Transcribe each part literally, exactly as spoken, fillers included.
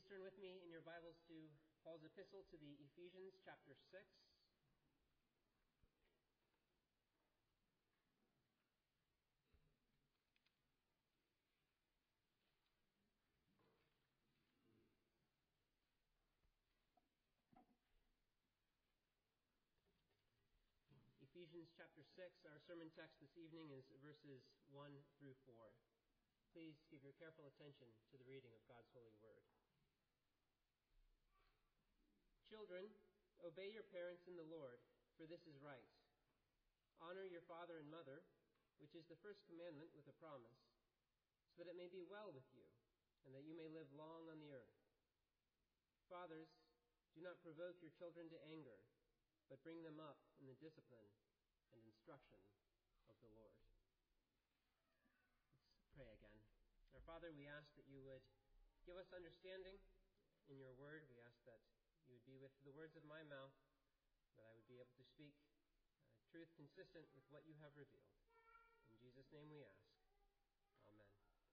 Please turn with me in your Bibles to Paul's epistle to the Ephesians, chapter six. Ephesians chapter six, our sermon text this evening is verses one through four. Please give your careful attention to the reading of God's holy word. Children, obey your parents in the Lord, for this is right. Honor your father and mother, which is the first commandment with a promise, so that it may be well with you, and that you may live long on the earth. Fathers, do not provoke your children to anger, but bring them up in the discipline and instruction of the Lord. Let's pray again. Our Father, we ask that you would give us understanding in your word. We ask that you would be with the words of my mouth, that I would be able to speak uh, truth consistent with what you have revealed. In Jesus' name we ask. Amen.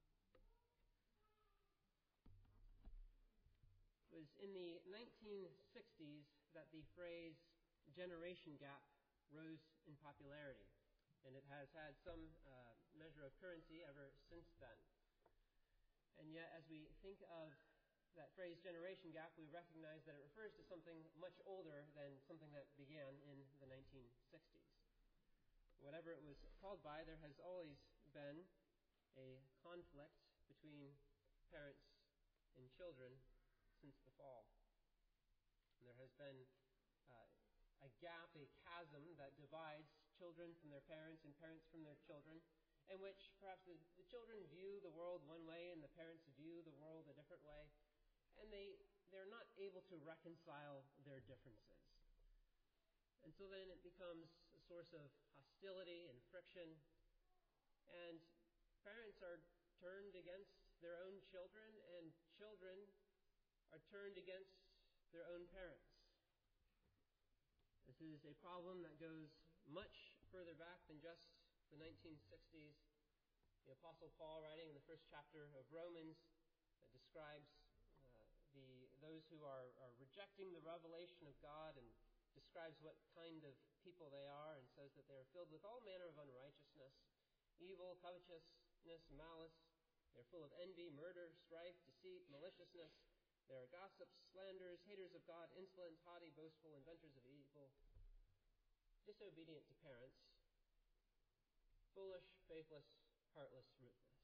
It was in the nineteen sixties that the phrase generation gap rose in popularity, and it has had some uh, measure of currency ever since then. And yet, as we think of that phrase generation gap, we recognize that it refers to something much older than something that began in the nineteen sixties. Whatever it was called by, there has always been a conflict between parents and children since the fall. There has been uh, a gap, a chasm that divides children from their parents and parents from their children, in which perhaps the, the children view the world one way and the parents view the world a different way, and they, they're not able to reconcile their differences. And so then it becomes a source of hostility and friction, and parents are turned against their own children, and children are turned against their own parents. This is a problem that goes much further back than just the nineteen sixties. The Apostle Paul, writing in the first chapter of Romans, uh, describes uh, the those who are, are rejecting the revelation of God, and describes what kind of people they are, and says that they are filled with all manner of unrighteousness, evil, covetousness, malice. They are full of envy, murder, strife, deceit, maliciousness. They are gossips, slanderers, haters of God, insolent, haughty, boastful, inventors of evil, disobedient to parents, foolish, faithless, heartless, ruthless.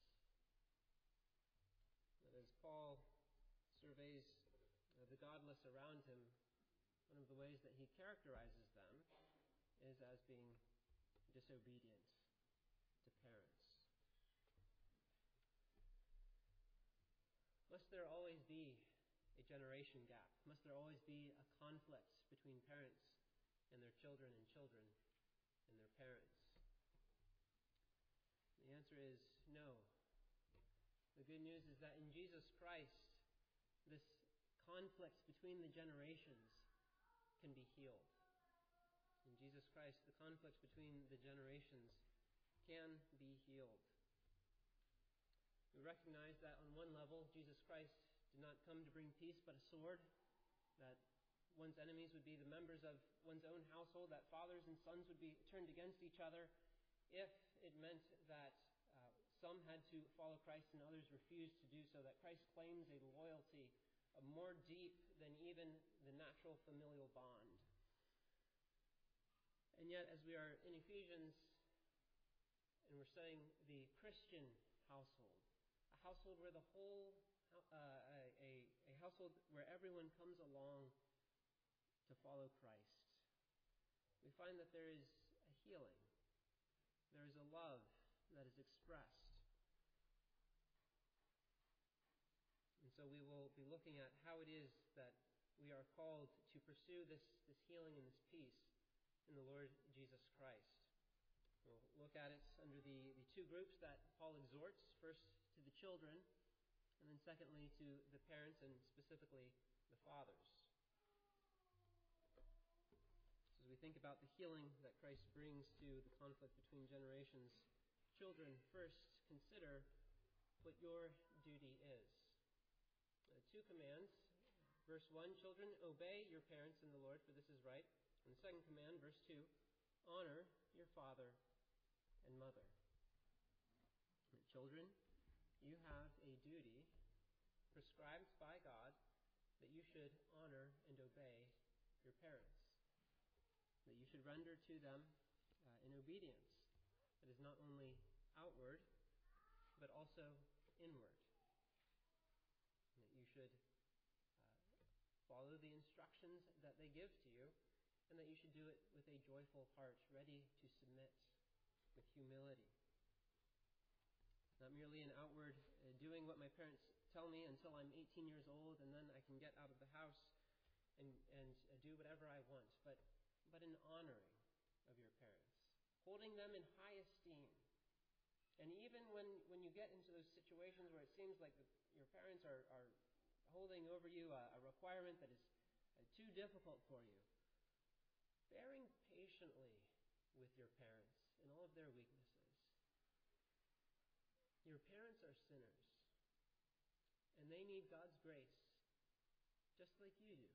But as Paul surveys the godless around him, one of the ways that he characterizes them is as being disobedient to parents. Must there always be a generation gap? Must there always be a conflict between parents and their children, and children and their parents? The answer is no. The good news is that in Jesus Christ, this conflict between the generations can be healed. In Jesus Christ, the conflict between the generations can be healed. We recognize that on one level, Jesus Christ did not come to bring peace but a sword, that one's enemies would be the members of one's own household, that fathers and sons would be turned against each other if it meant that uh, some had to follow Christ and others refused to do so, that Christ claims a loyalty uh, more deep than even the natural familial bond. And yet, as we are in Ephesians and we're studying the Christian household, a household where the whole Uh, a, a household where everyone comes along to follow Christ, we find that there is a healing. There is a love that is expressed. And so we will be looking at how it is that we are called to pursue this, this healing and this peace in the Lord Jesus Christ. We'll look at it under the, the two groups that Paul exhorts, first to the children, and then secondly to the parents, and specifically the fathers. So as we think about the healing that Christ brings to the conflict between generations, children, first consider what your duty is. Uh, two commands. Verse one, children, obey your parents in the Lord, for this is right. And the second command, verse two, honor your father and mother. And children, you have a duty prescribed by God that you should honor and obey your parents, that you should render to them uh, in obedience that is not only outward, but also inward. And that you should uh, follow the instructions that they give to you, and that you should do it with a joyful heart, ready to submit with humility. Not merely an outward uh, doing what my parents tell me until I'm eighteen years old, and then I can get out of the house and, and uh, do whatever I want, but, but an honoring of your parents, holding them in high esteem. And even when, when you get into those situations where it seems like the, your parents are, are holding over you a, a requirement that is uh, too difficult for you, bearing patiently with your parents in all of their weaknesses. Your parents are sinners, and they need God's grace just like you do.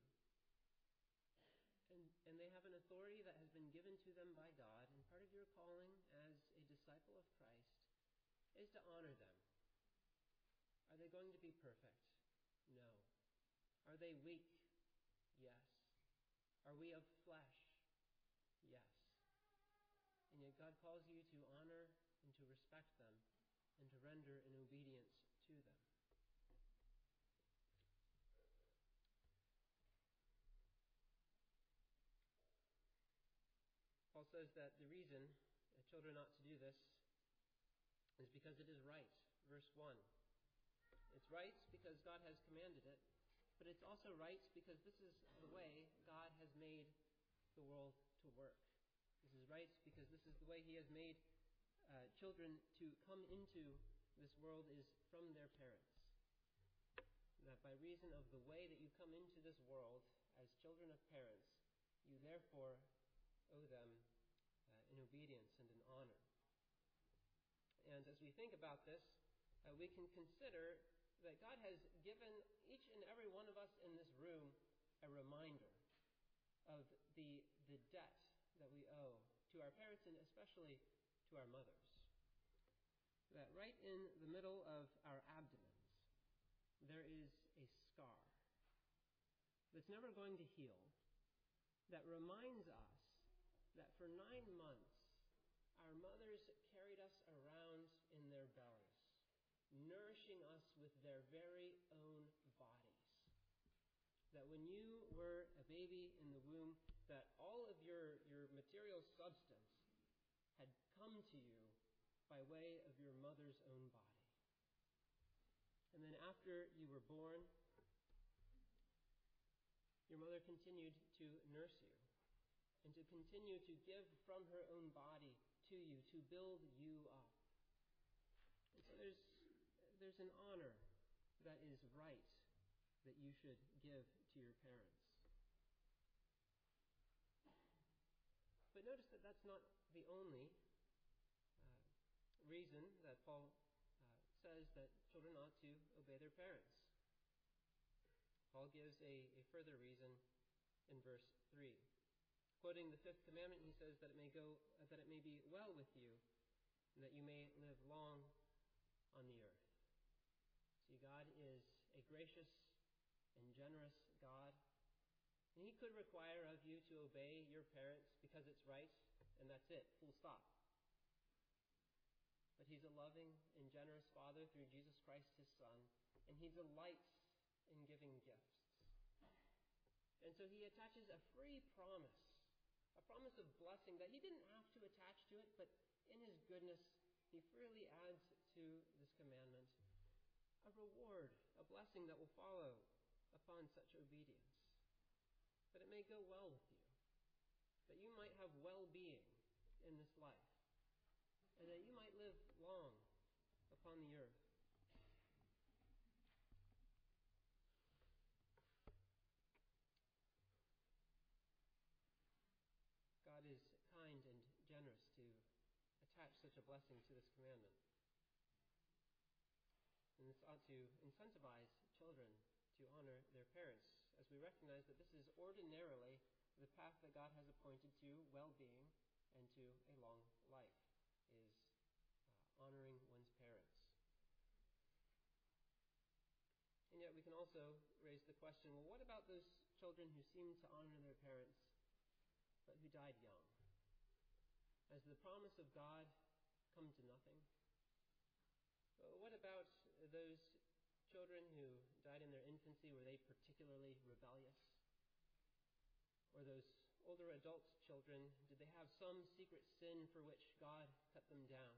And, and they have an authority that has been given to them by God, and part of your calling as a disciple of Christ is to honor them. Are they going to be perfect? No. Are they weak? Yes. Are we of flesh? Yes. And yet God calls you to honor and to respect them and to render in obedience to them. Paul says that the reason that children ought to do this is because it is right. Verse one. It's right because God has commanded it, but it's also right because this is the way God has made the world to work. This is right because this is the way He has made uh, children to come into this world is from their parents. That by reason of the way that you come into this world as children of parents, you therefore owe them uh, in obedience and in honor. And as we think about this, uh, we can consider that God has given each and every one of us in this room a reminder of the, the debt that we owe to our parents and especially to our mothers. That right in the middle of our abdomens, there is a scar that's never going to heal, that reminds us that for nine months, our mothers carried us around in their bellies, nourishing us with their very own bodies. That when you were a baby in the womb, that all of your, your material substance had come to you by way of your mother's own body. And then after you were born, your mother continued to nurse you and to continue to give from her own body to you, to build you up. And so there's, there's an honor that is right that you should give to your parents. But notice that that's not the only uh, reason that Paul uh, says that children ought to obey their parents. Paul gives a, a further reason in verse three. Quoting the fifth commandment, he says that it may go, uh, that it may be well with you, and that you may live long on the earth. See, God is a gracious and generous God, and He could require of you to obey your parents because it's right, and that's it, full stop. But He's a loving and generous Father through Jesus Christ, His Son, and He delights in giving gifts. And so He attaches a free promise, a promise of blessing that He didn't have to attach to it, but in His goodness, He freely adds to this commandment a reward, a blessing that will follow upon such obedience. That it may go well with you, that you might have well-being in this life, and that you might live long upon the earth. God is kind and generous to attach such a blessing to this commandment. And this ought to incentivize children to honor their parents, as we recognize that this is ordinarily the path that God has appointed to well-being and to a long life, is uh, honoring one's parents. And yet we can also raise the question, well, what about those children who seem to honor their parents, but who died young? Has the promise of God come to nothing? Well, what about those children who died in their infancy? Were they particularly rebellious? Or those older adult children, did they have some secret sin for which God cut them down?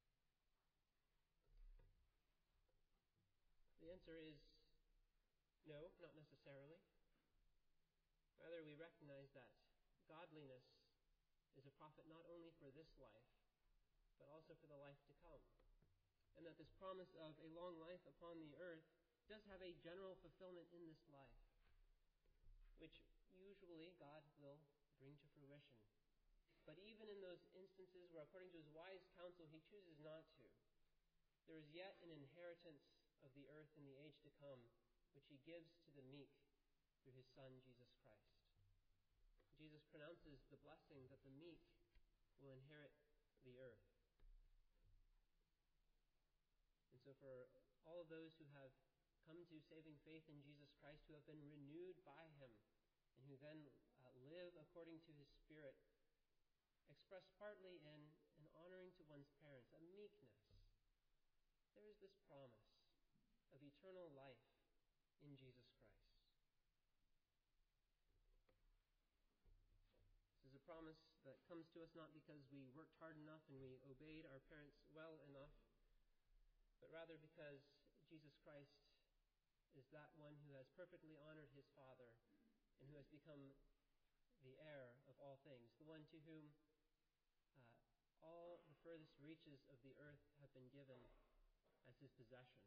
The answer is no, not necessarily. Rather, we recognize that godliness is a profit not only for this life, but also for the life to come. And that this promise of a long life upon the earth does have a general fulfillment in this life, which usually God will bring to fruition. But even in those instances where, according to his wise counsel, he chooses not to, there is yet an inheritance of the earth in the age to come, which he gives to the meek through his Son, Jesus Christ. Jesus pronounces the blessing that the meek will inherit the earth. And so for all of those who have come to saving faith in Jesus Christ, who have been renewed by him, and who then uh, live according to his Spirit, expressed partly in an honoring to one's parents, a meekness, there is this promise of eternal life in Jesus Christ. This is a promise that comes to us not because we worked hard enough and we obeyed our parents well enough, but rather because Jesus Christ is that one who has perfectly honored his Father and who has become the heir of all things, the one to whom uh, all the furthest reaches of the earth have been given as his possession.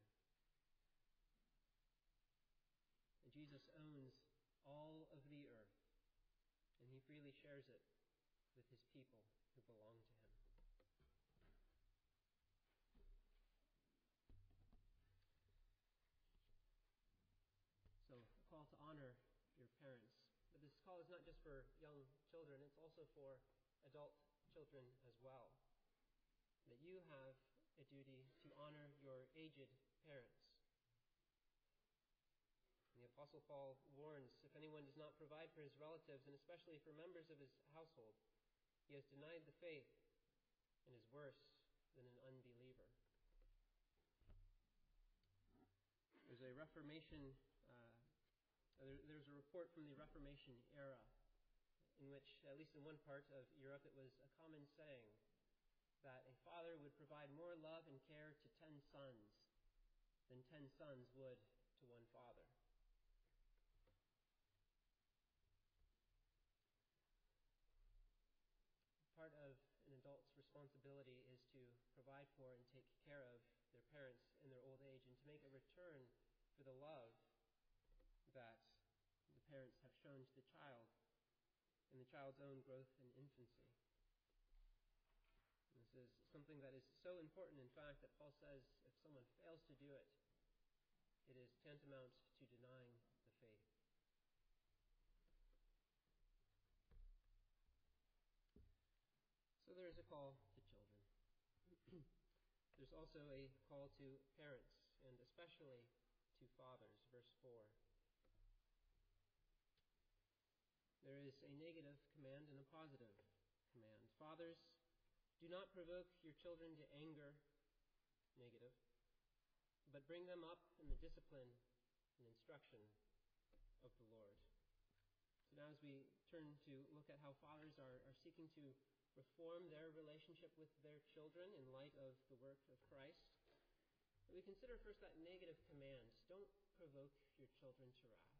And Jesus owns all of the earth, and he freely shares it with his people who belong to him. So, a call to honor your parents. But this call is not just for young children, it's also for adult children as well. That you have a duty to honor your aged parents. And the Apostle Paul warns, if anyone does not provide for his relatives, and especially for members of his household, he has denied the faith and is worse than an unbeliever. There's a Reformation, uh, there, there's a report from the Reformation era in which, at least in one part of Europe, it was a common saying that a father would provide more love and care to ten sons than ten sons would to one father. Part of an adult's responsibility is to provide for and take care of their parents in their old age and to make a return for the love that the parents have shown to the child in the child's own growth and infancy. And this is something that is so important, in fact, that Paul says if someone fails to do it, it is tantamount to denying the faith. So there is a call to children. There's also a call to parents, and especially to fathers. Verse four. There is a negative command and a positive command. Fathers, do not provoke your children to anger, negative, but bring them up in the discipline and instruction of the Lord. So now as we turn to look at how fathers are, are seeking to reform their relationship with their children in light of the work of Christ, we consider first that negative command. Don't provoke your children to wrath.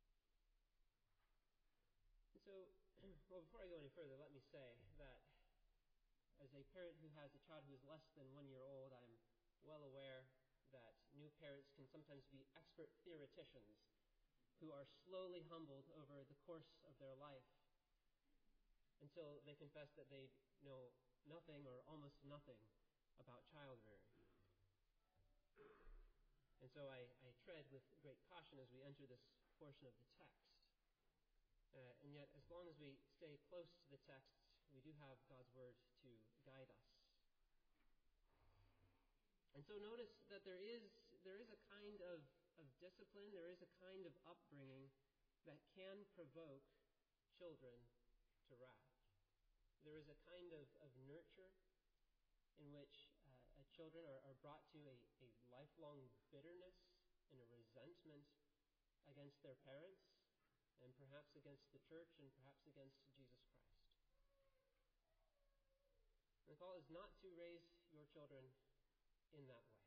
And so, well, before I go any further, let me say that as a parent who has a child who is less than one year old, I'm well aware that new parents can sometimes be expert theoreticians who are slowly humbled over the course of their life until they confess that they know nothing or almost nothing about child rearing. And And so I, I tread with great caution as we enter this portion of the text. Uh, and yet, as long as we stay close to the texts, we do have God's Word to guide us. And so notice that there is there is a kind of, of discipline, there is a kind of upbringing that can provoke children to wrath. There is a kind of, of nurture in which uh, children are, are brought to a, a lifelong bitterness and a resentment against their parents, and perhaps against the church, and perhaps against Jesus Christ. And the call is not to raise your children in that way.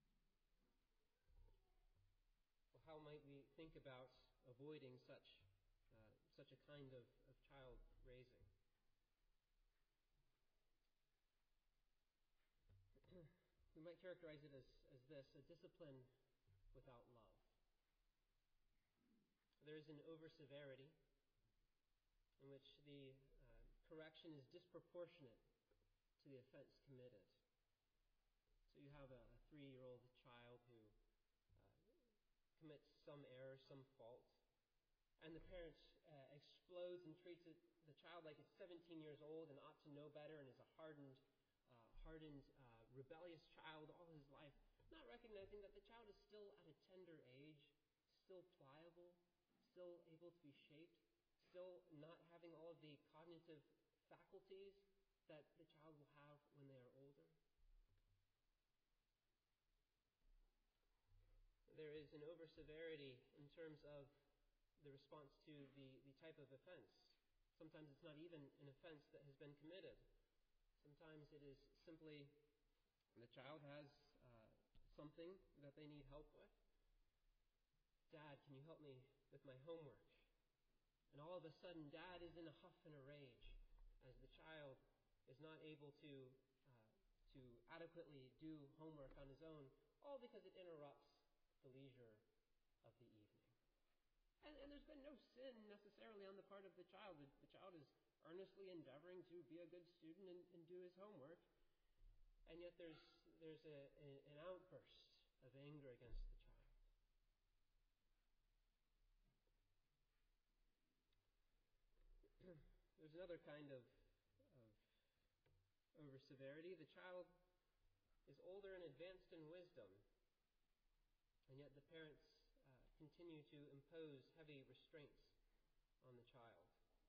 Well, how might we think about avoiding such uh, such a kind of, of child raising? We might characterize it as, as this, a discipline without love. There is an over-severity in which the uh, correction is disproportionate to the offense committed. So you have a, a three-year-old child who uh, commits some error, some fault, and the parent uh, explodes and treats it, the child like it's seventeen years old and ought to know better and is a hardened, uh, hardened, uh, rebellious child all his life, not recognizing that the child is still at a tender age, still pliable, still able to be shaped, still not having all of the cognitive faculties that the child will have when they are older. There is an over-severity in terms of the response to the, the type of offense. Sometimes it's not even an offense that has been committed. Sometimes it is simply the child has uh, something that they need help with. Dad, can you help me with my homework? And all of a sudden, Dad is in a huff and a rage as the child is not able to uh, to adequately do homework on his own, all because it interrupts the leisure of the evening. And, and there's been no sin necessarily on the part of the child. The, the child is earnestly endeavoring to be a good student and, and do his homework, and yet there's there's a, a, an outburst of anger against the child. There's another kind of, of over severity. The child is older and advanced in wisdom, and yet the parents uh, continue to impose heavy restraints on the child.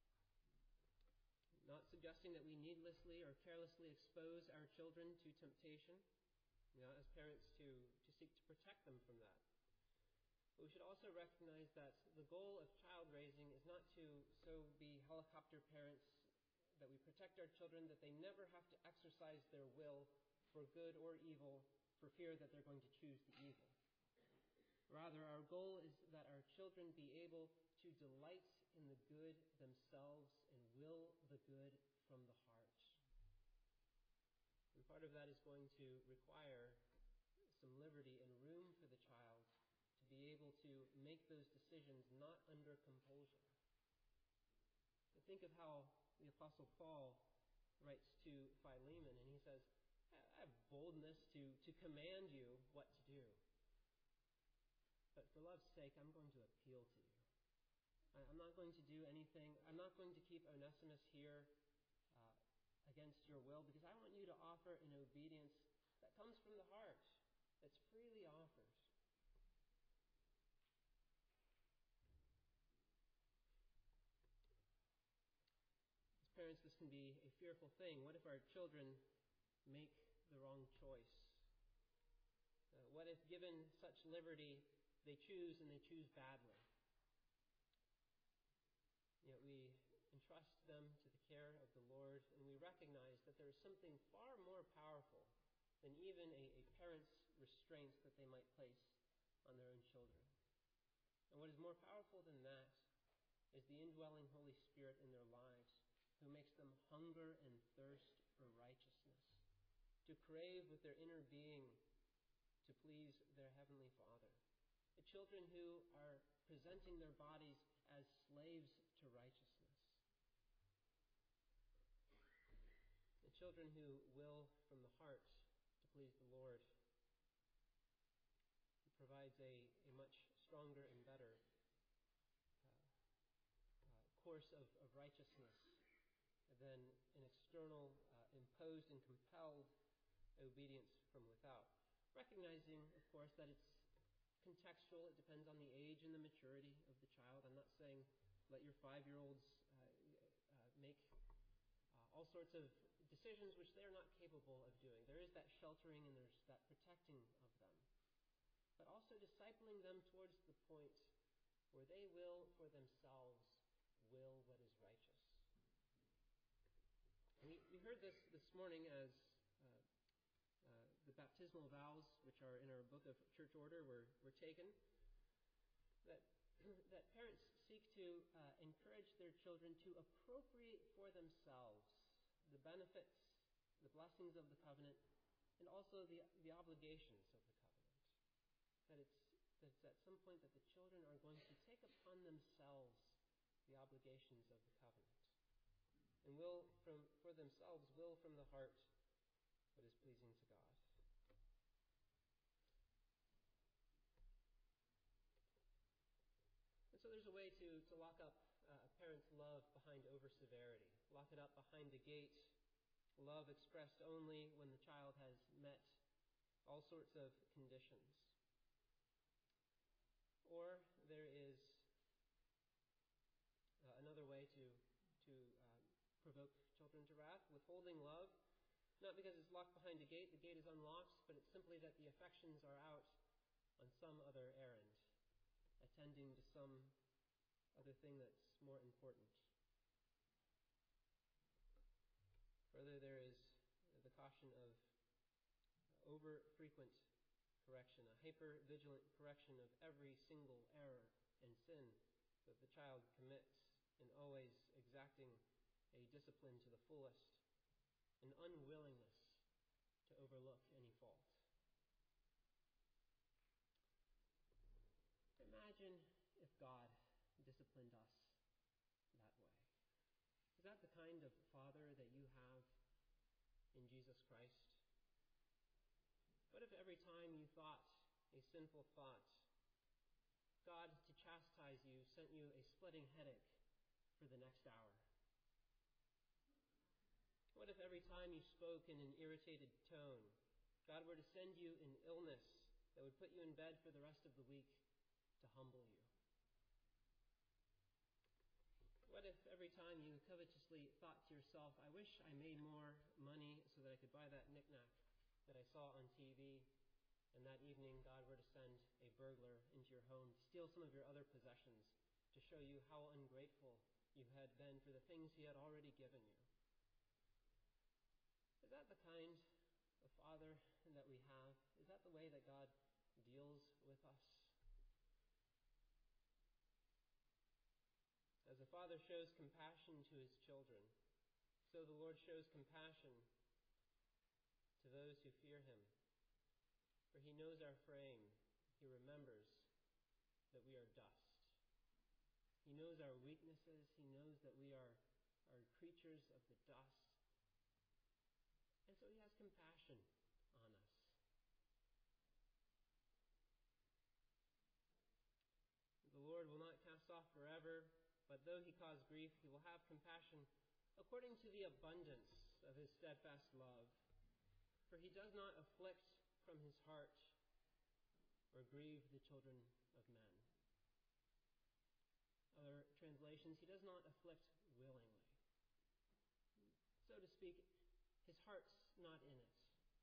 Not suggesting that we needlessly or carelessly expose our children to temptation, you know, as parents to, to seek to protect them from that. But we should also recognize that the goal of child raising is not to so be helicopter parents that we protect our children that they never have to exercise their will for good or evil for fear that they're going to choose the evil. Rather, our goal is that our children be able to delight in the good themselves and will the good from the heart. And part of that is going to require some liberty and room for the child to be able to make those decisions not under compulsion. So think of how the Apostle Paul writes to Philemon, and he says, I have boldness to, to command you what to do. But for love's sake, I'm going to appeal to you. I'm not going to do anything. I'm not going to keep Onesimus here uh, against your will, because I want you to offer an obedience that comes from the heart, that's freely offered. As parents, this can be a fearful thing. What if our children make the wrong choice? Uh, what if, given such liberty, they choose and they choose badly? Yet we entrust them to the care of the Lord, and we recognize that there is something far more powerful than even a, a parent's restraints that they might place on their own children. And what is more powerful than that is the indwelling Holy Spirit in their lives, who makes them hunger and thirst for righteousness, to crave with their inner being to please their Heavenly Father. The children who are presenting their bodies as slaves to righteousness. The children who will from the heart to please the Lord. He provides a, a much stronger and better uh, uh, course of, of righteousness than an external, uh, imposed and compelled obedience from without. Recognizing, of course, that it's contextual. It depends on the age and the maturity of the child. I'm not saying let your five-year-olds uh, uh, make uh, all sorts of decisions which they are not capable of doing. There is that sheltering and there's that protecting of them. But also discipling them towards the point where they will, for themselves, will what is righteous. And we, we heard this this morning as uh, uh, the baptismal vows, which are in our book of church order, were, were taken. That that parents seek to uh, encourage their children to appropriate for themselves the benefits, the blessings of the covenant, and also the the obligations of the covenant. That it's, that it's at some point that the children are going to take upon themselves the obligations of the covenant, and will from for themselves will from the heart what is pleasing to God. And so there's a way to, to lock up uh, a parent's love behind over-severity. Lock it up behind a gate. Love expressed only when the child has met all sorts of conditions. Or there is uh, another way to, to uh, provoke children to wrath, withholding love. Not because it's locked behind a gate, the gate is unlocked, but it's simply that the affections are out on some other errand, attending to some other thing that's more important. Further, there is the caution of over-frequent correction, a hyper-vigilant correction of every single error and sin that the child commits, and always exacting a discipline to the fullest, an unwillingness to overlook any fault. Imagine if God disciplined us that way. Is that the kind of Father that you have in Jesus Christ? What if every time you thought a sinful thought, God, to chastise you, sent you a splitting headache for the next hour? What if every time you spoke in an irritated tone, God were to send you an illness that would put you in bed for the rest of the week to humble you? What if every time you covetously thought to yourself, I wish I made more money so that I could buy that knick-knack that I saw on T V, and that evening God were to send a burglar into your home to steal some of your other possessions to show you how ungrateful you had been for the things He had already given you? Is that the kind of Father that we have? Is that the way that God deals with us? As a father shows compassion to his children, so the Lord shows compassion to those who fear Him. For He knows our frame. He remembers that we are dust. He knows our weaknesses. He knows that we are, are creatures of the dust. And so He has compassion on us. The Lord will not cast off forever, but though He cause grief, He will have compassion according to the abundance of His steadfast love. For He does not afflict from His heart or grieve the children of men. Other translations, He does not afflict willingly. So to speak, His heart's not in it.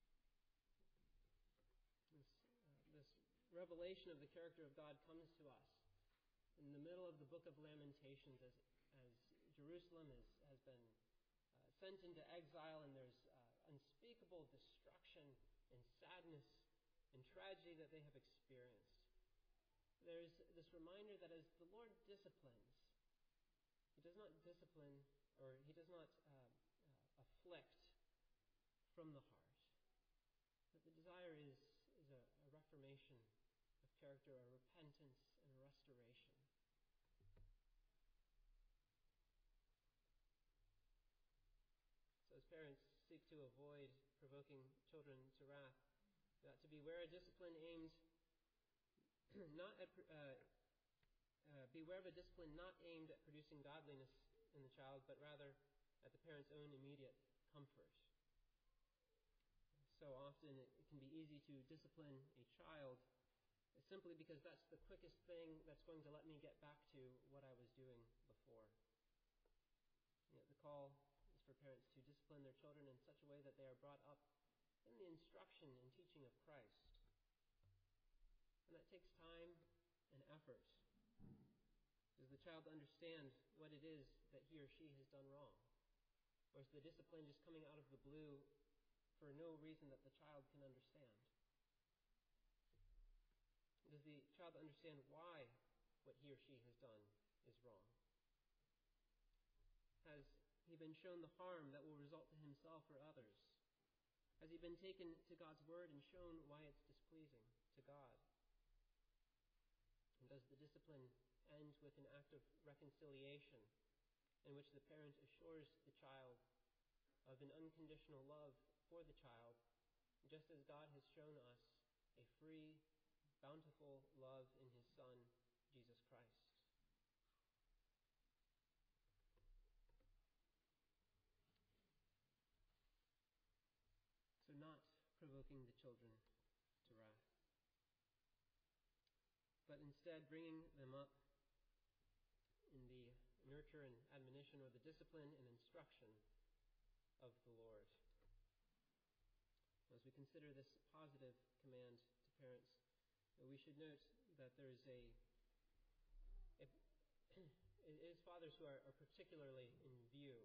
This, uh, this revelation of the character of God comes to us in the middle of the book of Lamentations as, as Jerusalem is, has been uh, sent into exile, and there's uh, unspeakable destruction and sadness and tragedy that they have experienced. There's this reminder that as the Lord disciplines, He does not discipline or He does not uh, uh, afflict from the heart. But the desire is, is a, a reformation of character, a repentance and a restoration. So as parents seek to avoid provoking children to wrath, we ought to beware a discipline aimed at, uh, uh, beware of a discipline not aimed at producing godliness in the child, but rather at the parent's own immediate comfort. So often it can be easy to discipline a child simply because that's the quickest thing that's going to let me get back to what I was doing before. Yet the call is for parents to discipline their children in such a way that they are brought up in the instruction and teaching of Christ. And that takes time and effort. Does the child understand what it is that he or she has done wrong? Or is the discipline just coming out of the blue for no reason that the child can understand? Does the child understand why what he or she has done is wrong? Has he been shown the harm that will result to himself or others? Has he been taken to God's Word and shown why it's displeasing to God? And does the discipline end with an act of reconciliation in which the parent assures the child of an unconditional love for the child, just as God has shown us a free, bountiful love in His Son, Jesus Christ? So not provoking the children to wrath, but instead bringing them up in the nurture and admonition, or the discipline and instruction of the Lord. As we consider this positive command to parents, we should note that there is a, a it is fathers who are, are particularly in view.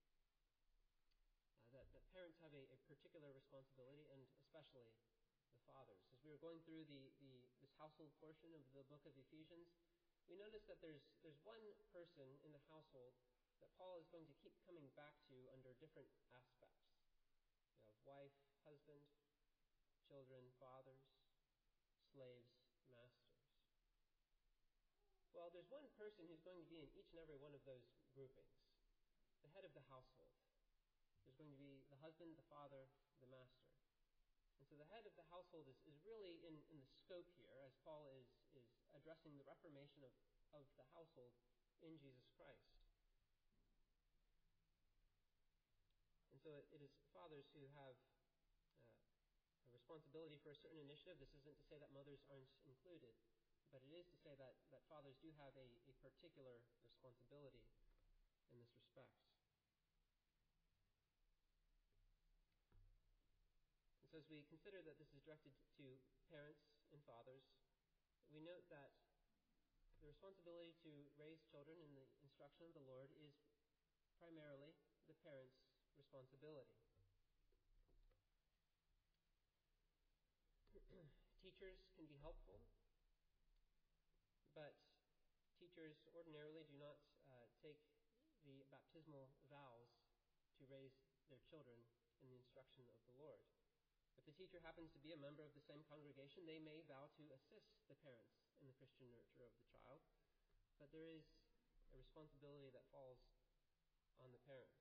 Uh, that, that parents have a, a particular responsibility, and especially the fathers. As we were going through the, the this household portion of the book of Ephesians, we notice that there's there's one person in the household that Paul is going to keep coming back to under different aspects. You have wife, husband, children, fathers, slaves, masters. Well, there's one person who's going to be in each and every one of those groupings. The head of the household. There's going to be the husband, the father, the master. And so the head of the household is, is really in, in the scope here, as Paul is, is addressing the reformation of, of the household in Jesus Christ. And so it, it is fathers who have uh, a responsibility for a certain initiative. This isn't to say that mothers aren't included, but it is to say that, that fathers do have a, a particular responsibility in this respect. And so as we consider that this is directed to parents and fathers, we note that the responsibility to raise children in the instruction of the Lord is primarily the parents' responsibility. Teachers can be helpful, but teachers ordinarily do not uh, take the baptismal vows to raise their children in the instruction of the Lord. If the teacher happens to be a member of the same congregation, they may vow to assist the parents in the Christian nurture of the child, but there is a responsibility that falls on the parents.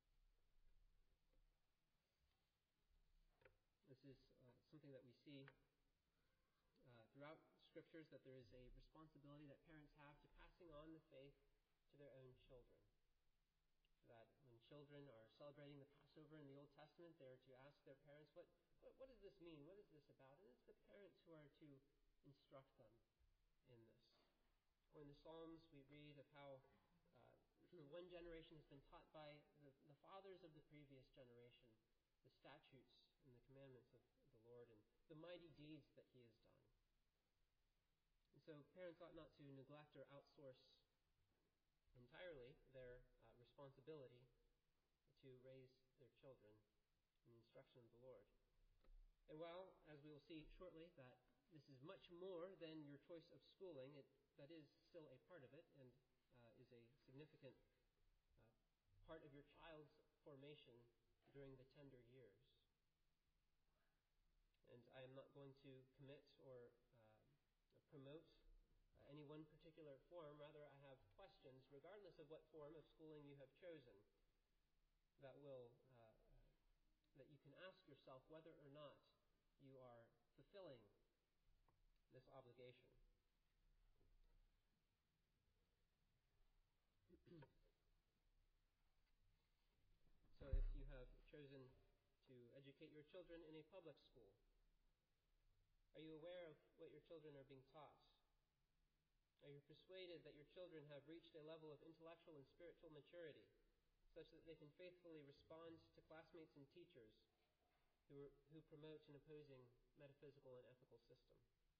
This is uh, something that we see uh, throughout Scriptures, that there is a responsibility that parents have to passing on the faith to their own children. That when children are celebrating the Passover in the Old Testament, they are to ask their parents, what What, what does this mean? What is this about? And it's the parents who are to instruct them in this. Or in the Psalms, we read of how uh, one generation has been taught by the, the fathers of the previous generation the statutes and the commandments of the Lord and the mighty deeds that He has done. And so parents ought not to neglect or outsource entirely their uh, responsibility to raise their children in the instruction of the Lord. And while, as we will see shortly, that this is much more than your choice of schooling, it, that is still a part of it and uh, is a significant uh, part of your child's formation during the tender years. And I am not going to commit or uh, promote uh, any one particular form. Rather, I have questions, regardless of what form of schooling you have chosen, that will uh, that you can ask yourself whether or not you are fulfilling this obligation. educate your children in a public school? Are you aware of what your children are being taught? Are you persuaded that your children have reached a level of intellectual and spiritual maturity such that they can faithfully respond to classmates and teachers who, are, who promote an opposing metaphysical and ethical system?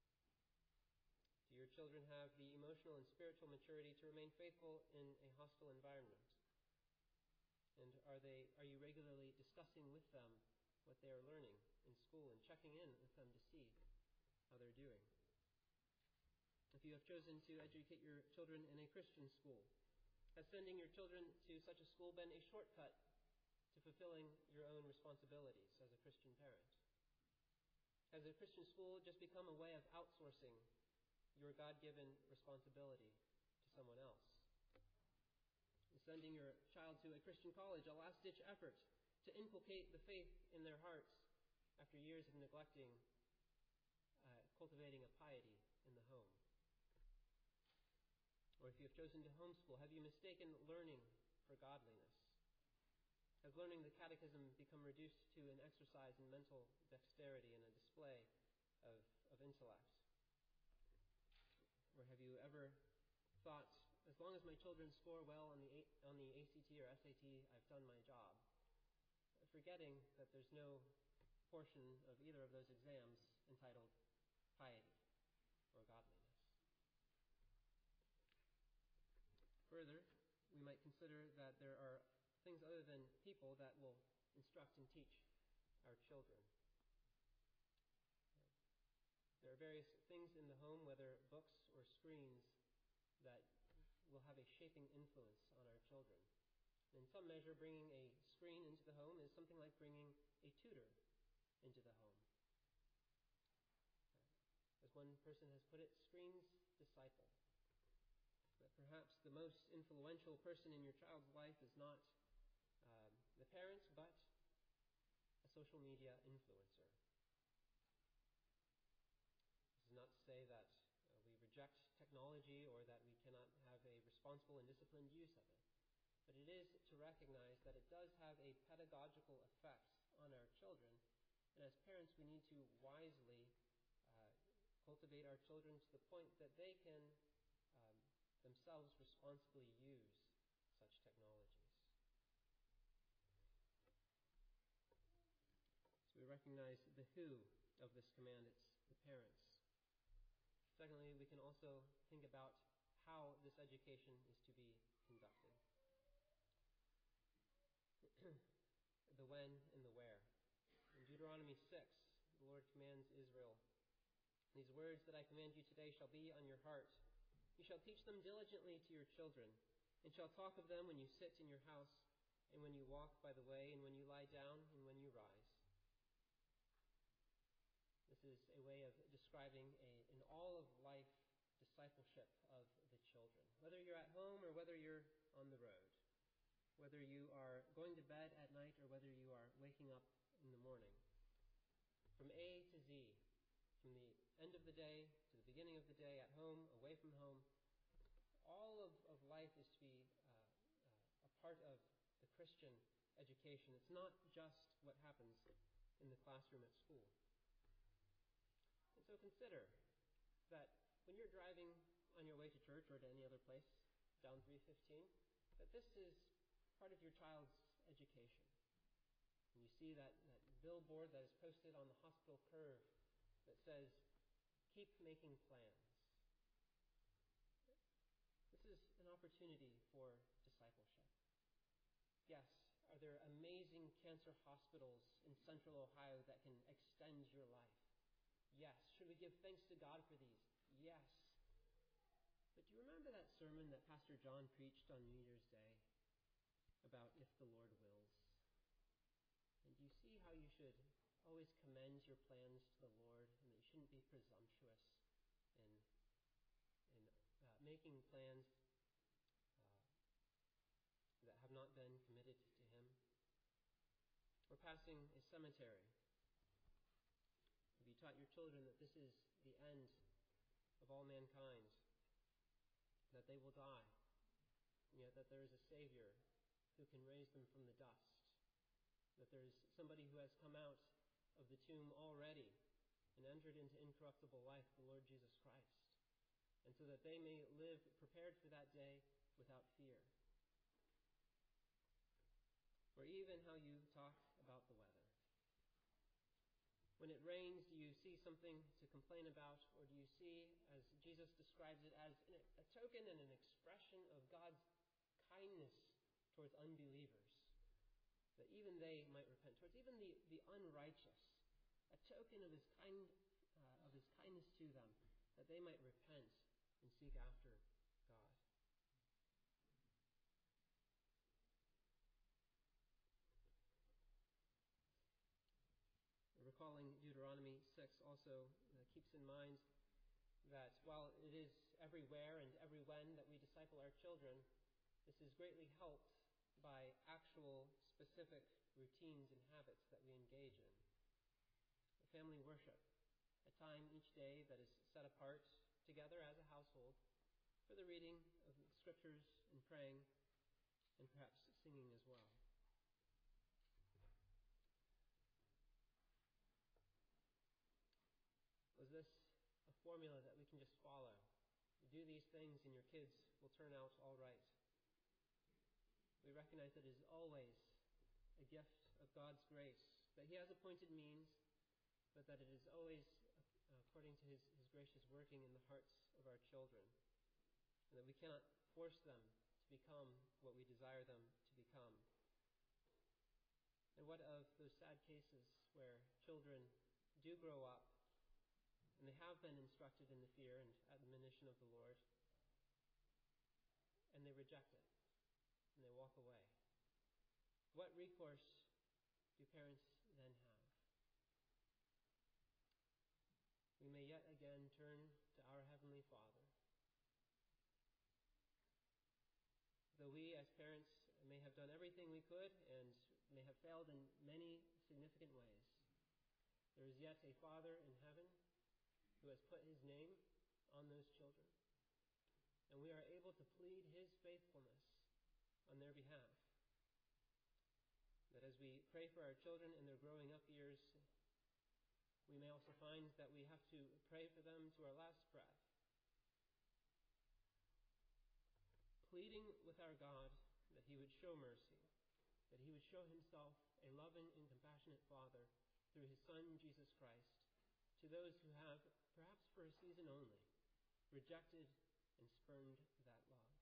Do your children have the emotional and spiritual maturity to remain faithful in a hostile environment? And are they are you regularly discussing with them what they are learning in school and checking in with them to see how they're doing? If you have chosen to educate your children in a Christian school, has sending your children to such a school been a shortcut to fulfilling your own responsibilities as a Christian parent? Has a Christian school just become a way of outsourcing your God-given responsibility to someone else? Is sending your child to a Christian college a last-ditch effort to inculcate the faith in their hearts after years of neglecting uh, cultivating a piety in the home? Or if you have chosen to homeschool, have you mistaken learning for godliness? Has learning the catechism become reduced to an exercise in mental dexterity and a display of, of intellect? Or have you ever thought, as long as my children score well on the on the A C T or S A T, I've done my job, forgetting that there's no portion of either of those exams entitled piety or godliness? Further, we might consider that there are things other than people that will instruct and teach our children. There are various things in the home, whether books or screens, that will have a shaping influence on our children. In some measure, bringing a screen into the home is something like bringing a tutor into the home. As one person has put it, screens disciple. That perhaps the most influential person in your child's life is not um, the parent, but a social media influencer. This is not to say that uh, we reject technology or that we cannot have a responsible and disciplined use of it. But it is to recognize that it does have a pedagogical effect on our children. And as parents, we need to wisely uh, cultivate our children to the point that they can um, themselves responsibly use such technologies. So we recognize the who of this command. It's the parents. Secondly, we can also think about how this education is to be conducted. The when and the where. In Deuteronomy six, the Lord commands Israel, "These words that I command you today shall be on your heart. You shall teach them diligently to your children, and shall talk of them when you sit in your house, and when you walk by the way, and when you lie down, and when you rise." This is a way of describing a, an all-of-life discipleship of the children. Whether you're at home or whether you're on the road. Whether you are going to bed at night or whether you are waking up in the morning. From A to Z, from the end of the day to the beginning of the day, at home, away from home, all of, of life is to be uh, uh, a part of the Christian education. It's not just what happens in the classroom at school. And so consider that when you're driving on your way to church or to any other place down three fifteen, that this is part of your child's education. And you see that, that billboard that is posted on the hospital curve that says, "Keep making plans." This is an opportunity for discipleship. Yes, are there amazing cancer hospitals in central Ohio that can extend your life? Yes. Should we give thanks to God for these? Yes. But do you remember that sermon that Pastor John preached on New Year's Day about if the Lord wills? And do you see how you should always commend your plans to the Lord, and that you shouldn't be presumptuous in, in uh, making plans uh, that have not been committed to Him? Or passing a cemetery. Have you taught your children that this is the end of all mankind, that they will die, and yet that there is a Savior who can raise them from the dust, that there's somebody who has come out of the tomb already and entered into incorruptible life, the Lord Jesus Christ, and so that they may live prepared for that day without fear. Or even how you talk about the weather. When it rains, do you see something to complain about, or do you see, as Jesus describes it, as a token and an expression of God's kindness towards unbelievers, that even they might repent, towards even the, the unrighteous, a token of his kind uh, of his kindness to them, that they might repent and seek after God. Recalling Deuteronomy six also uh, keeps in mind that while it is everywhere and every when that we disciple our children, this is greatly helped by actual specific routines and habits that we engage in. The family worship, a time each day that is set apart together as a household for the reading of the scriptures and praying and perhaps singing as well. Was this a formula that we can just follow? You do these things and your kids will turn out all right. We recognize that it is always a gift of God's grace, that he has appointed means, but that it is always according to his, his gracious working in the hearts of our children, and that we cannot force them to become what we desire them to become. And what of those sad cases where children do grow up and they have been instructed in the fear and admonition of the Lord, and they reject it, and they walk away? What recourse do parents then have? We may yet again turn to our Heavenly Father. Though we as parents may have done everything we could and may have failed in many significant ways, there is yet a Father in heaven who has put his name on those children, and we are able to plead his faithfulness on their behalf. That as we pray for our children in their growing up years, we may also find that we have to pray for them to our last breath, pleading with our God that he would show mercy, that he would show himself a loving and compassionate Father through his Son, Jesus Christ, to those who have, perhaps for a season only, rejected and spurned that love.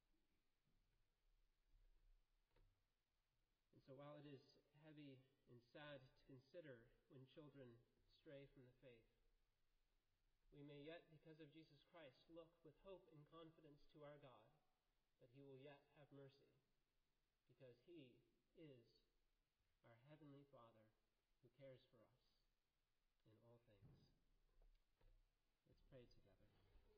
And so while it is heavy and sad to consider when children stray from the faith, we may yet, because of Jesus Christ, look with hope and confidence to our God that he will yet have mercy, because he is our Heavenly Father who cares for us in all things. Let's pray together.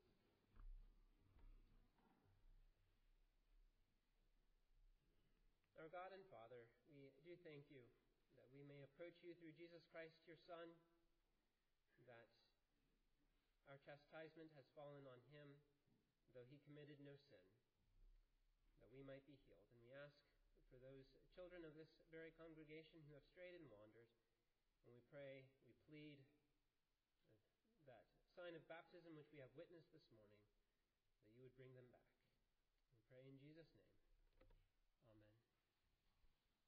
Our God and Father, we do thank you that we may approach you through Jesus Christ, your Son, that our chastisement has fallen on him, though he committed no sin, that we might be healed. And we ask for those children of this very congregation who have strayed and wandered, and we pray, we plead that sign of baptism which we have witnessed this